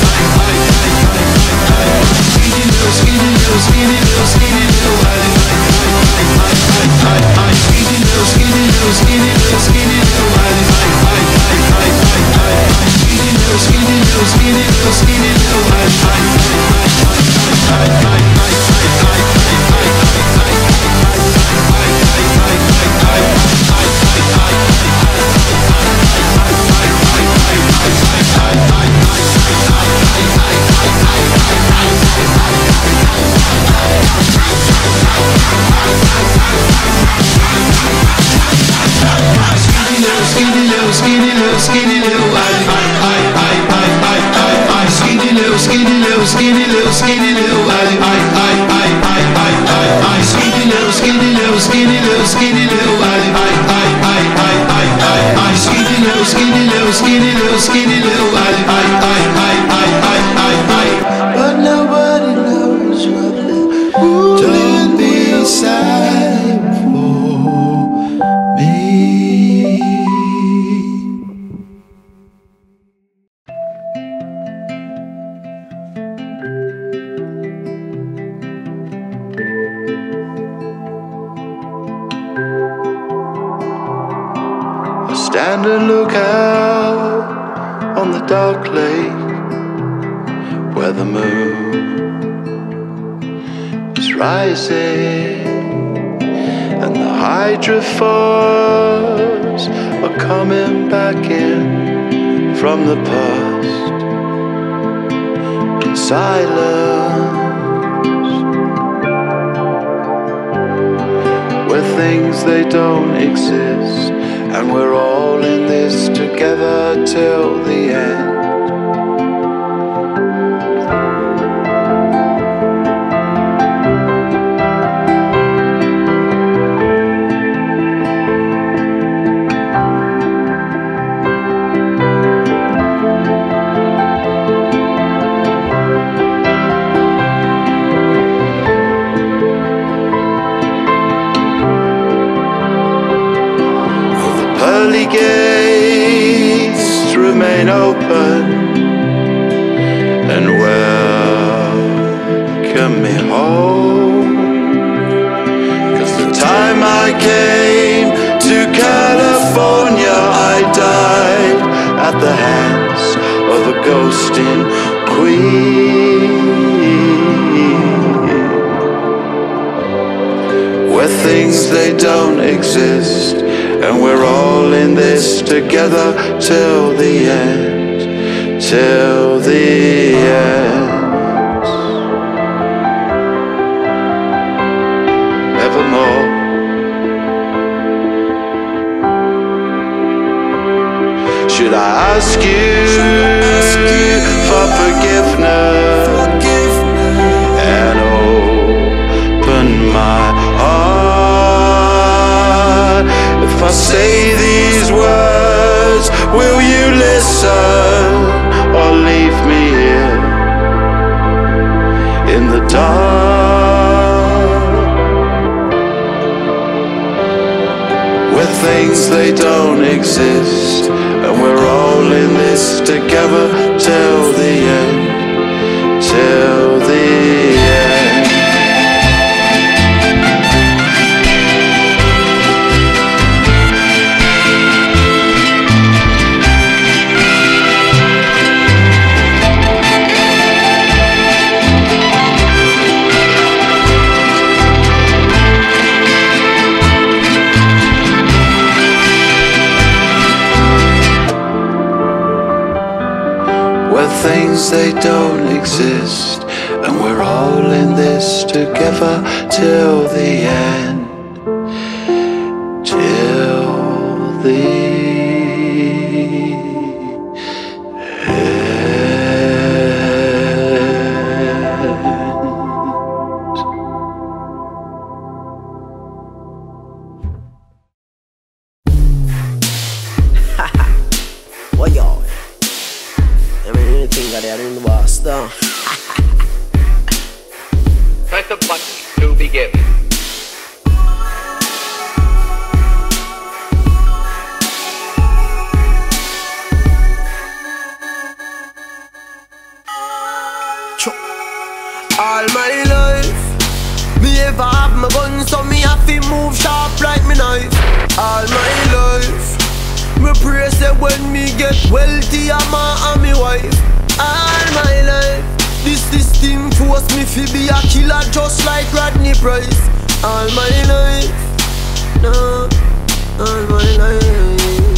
skinny little, skinny little, skinny little, skinny little, skinny little, skinny little, skinny little, skinny little, skinny little, skinny little, skinny But nobody knows what live. Don't be sad for me. I stand and look out on the dark lake where the moon is rising and the hydrophores are coming back in from the past in silence, where things they don't exist, and we're all in this together till the end. Pearly gates remain open and welcome me home. 'Cause the time I came to California, I died at the hands of a ghosting queen, where things they don't exist, and we're all in this together till the end, till the end. ask you for forgiveness and open my heart. If I say these words, will you listen or leave me here in the dark where things they don't exist, and we're all in this together till the end, till the end. Things they don't exist, and we're all in this together till the end, till the end. What y'all? I mean, anything that they're in the boss, though. Press the button to begin. All my life, me ever have my gun, so me have to move sharp like me knife. All my life, me pray say when me get wealthy, I'm and me wife. All my life, this thing force me to be a killer just like Rodney Price. All my life, no, all my life.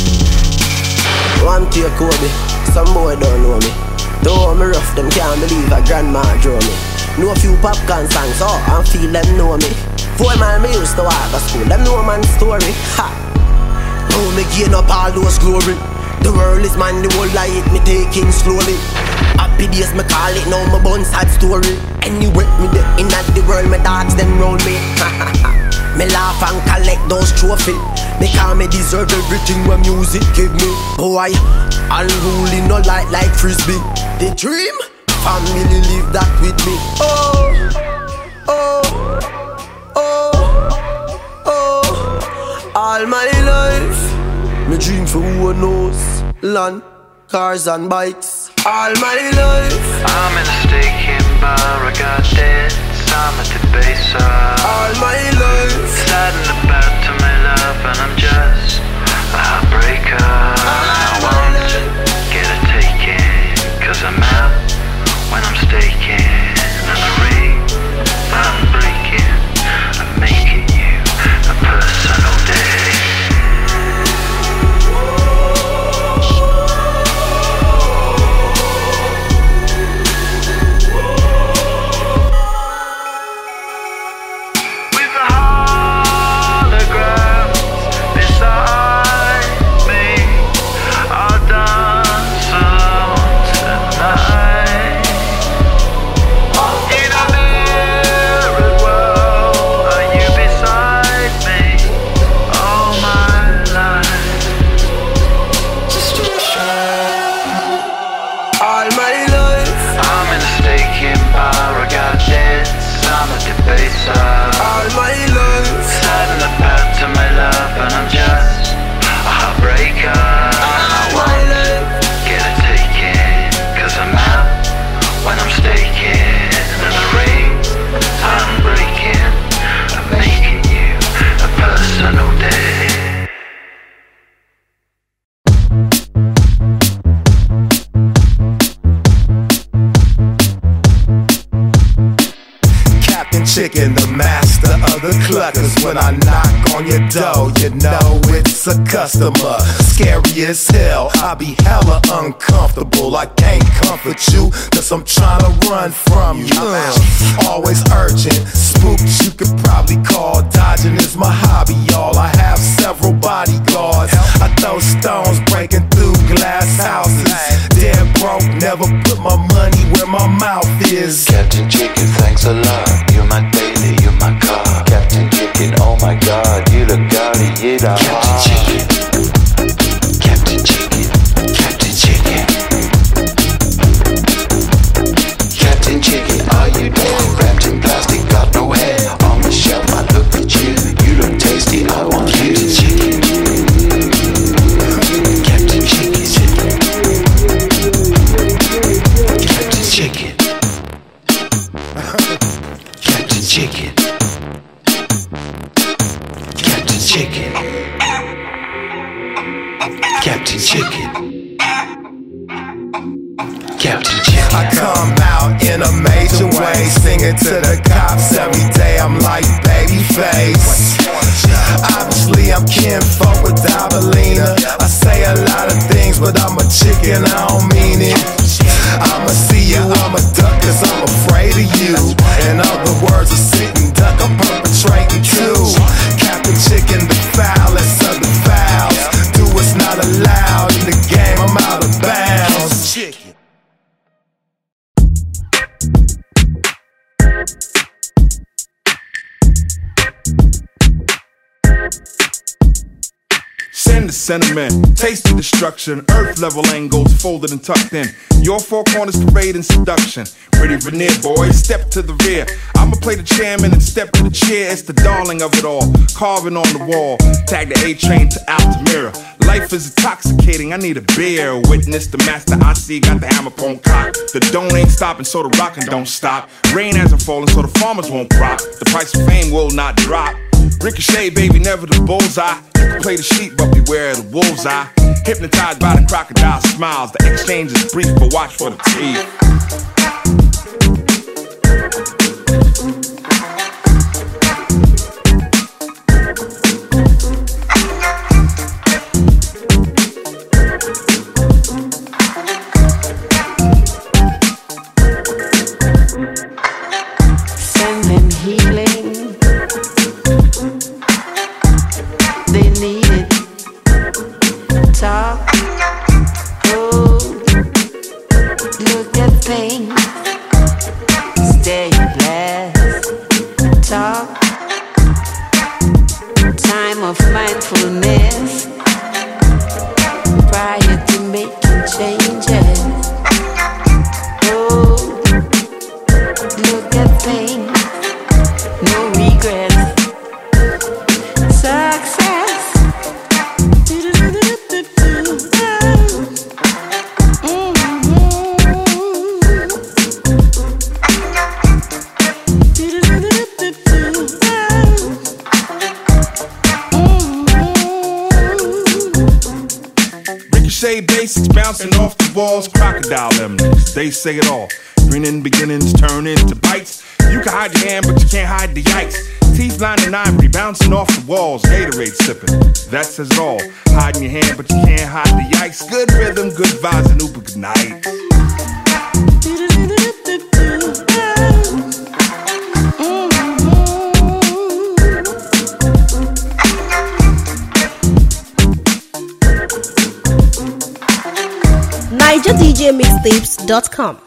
One to your Kobe, some boy don't know me. Though me rough, them can't believe a grandma draw me. Know a few popcorn songs, oh, and feel them know me. 4 man me used to walk to school, them know man's story. Ha! Now me gain up all those glory. The world is mine, the whole life me taking slowly. Happy days me call it, now my bun sad story. Anyway, me there in that the world, my dogs them round me. Me laugh and collect those trophies. Because me deserve everything when music give me. Boy, unruly no like frisbee. The dream, family live that with me. Oh, oh, oh, oh. All my life, me dream for who knows. Land, cars and bikes. All my life, I'm in a staking bar, I got debts, I'm at the base of. all my life, Sliding about to my love and I'm just a heartbreaker. I won't get a taken, cause I'm out when I'm staking. And the ring I'm breaking, I'm making you a personal day. With a hologram beside me, I'll dance alone tonight. In a mirrored world, are you beside me all my life? all my life, I'm in a staking bar, I got debts, I'm at the base of. all my life, Sliding about to my love and I'm just a heartbreaker. I won't get a taken, cause I'm out when I'm staking. And the ring I'm breaking, I'm making you a personal day. Captain Chicken, the master of the cluckers. When I knock on your door, you know it's a customer. Scary as hell, I be hella uncomfortable. I can't comfort you, cause I'm trying to run from you. Always urgent, spooked you could probably call. Dodging is my hobby, y'all. I have several bodyguards. I throw stones breaking through glass houses. Dead broke, never put my money where my mouth is. Captain Chicken, thanks a lot. You're my daily, you're my car. Captain Chicken, oh my God, you look gaudy, you the Captain Chicken, Captain Chicken, Captain Chicken, Captain Chicken, are you dead? Wrapped in plastic, got no head. On the shelf, I looked at you. You look tasty, I want you. Captain Chicken, Captain Chicken, Captain Chicken, Captain Chicken, Captain Chicken, Captain Chicken. I come out in a major way, singing to the cops every day. I'm like Babyface. Obviously, I'm kinfolk with Dabalina. I say a lot of things, but I'm a chicken, I don't mean it. I'ma see you, I'ma duck, cause I'm afraid of you. In other words, a sitting duck, I'm perpetrating too. Captain Chicken, the foulest of the fouls. Do what's not allowed in the game, I'm out of bounds. Chicken. Send the sentiment, taste the destruction. Earth level angles folded and tucked in. Your four corners parade and seduction. Pretty veneer, boys, step to the rear. I'ma play the chairman and step to the chair. It's the darling of it all, carving on the wall. Tag the A-train to Altamira. Life is intoxicating, I need a beer. Witness the master I see, got the hammer pone cock. The don't ain't stopping, so the rockin' don't stop. Rain hasn't fallen, so the farmers won't crop. The price of fame will not drop. Ricochet, baby, never the bullseye. You can play the sheep, but beware of the wolf's eye. Hypnotized by the crocodile smiles. The exchange is brief, but watch for the teeth. Send them healing. They need it. Talk. Oh, look at things. Stay blessed. Talk. Time of mindfulness. Prior to making changes. Oh, look at things. No regrets. Success. Ricochet basics bouncing off the walls. Crocodile eminence, they say it all. Grinning beginnings turn into bites. You can hide your hand, but you can't hide the yikes. Teeth lined in ivory, bouncing off the walls. Gatorade sipping, that says it all. Hiding your hand, but you can't hide the yikes. Good rhythm, good vibes, and Uber, good night. NigerDJMixtapes.com.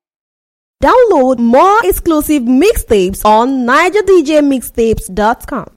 Download more exclusive mixtapes on NigerDJMixtapes.com.